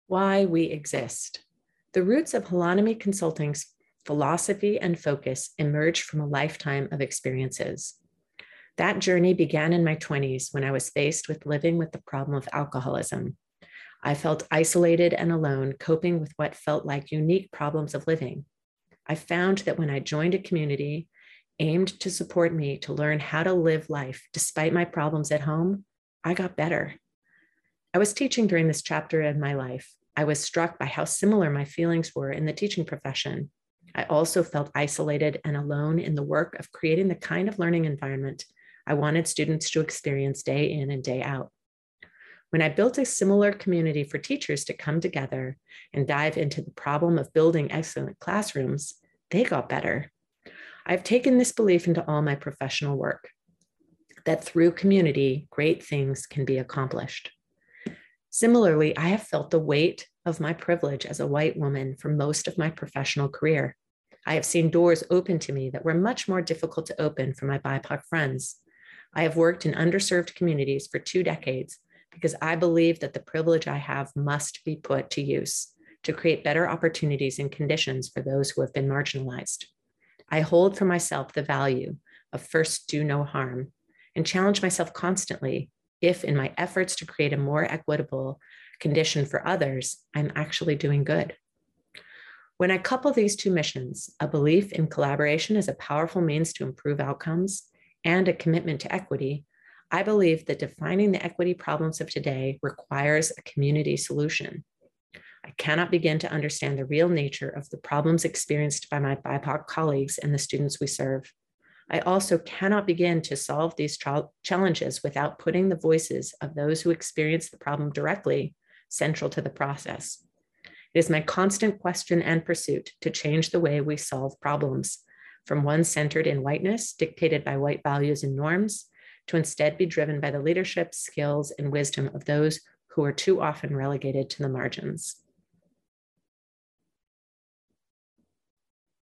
Why we exist. The roots of Holonomy Consulting's philosophy and focus emerged from a lifetime of experiences. That journey began in my 20s when I was faced with living with the problem of alcoholism. I felt isolated and alone, coping with what felt like unique problems of living. I found that when I joined a community aimed to support me to learn how to live life despite my problems at home, I got better. I was teaching during this chapter in my life. I was struck by how similar my feelings were in the teaching profession. I also felt isolated and alone in the work of creating the kind of learning environment I wanted students to experience day in and day out. When I built a similar community for teachers to come together and dive into the problem of building excellent classrooms, they got better. I've taken this belief into all my professional work, that through community, great things can be accomplished. Similarly, I have felt the weight of my privilege as a white woman for most of my professional career. I have seen doors open to me that were much more difficult to open for my BIPOC friends. I have worked in underserved communities for 2 decades because I believe that the privilege I have must be put to use to create better opportunities and conditions for those who have been marginalized. I hold for myself the value of first do no harm and challenge myself constantly if in my efforts to create a more equitable condition for others, I'm actually doing good. When I couple these two missions, a belief in collaboration as a powerful means to improve outcomes and a commitment to equity, I believe that defining the equity problems of today requires a community solution. I cannot begin to understand the real nature of the problems experienced by my BIPOC colleagues and the students we serve. I also cannot begin to solve these challenges without putting the voices of those who experience the problem directly central to the process. It is my constant question and pursuit to change the way we solve problems, from one centered in whiteness, dictated by white values and norms, to instead be driven by the leadership, skills, and wisdom of those who are too often relegated to the margins.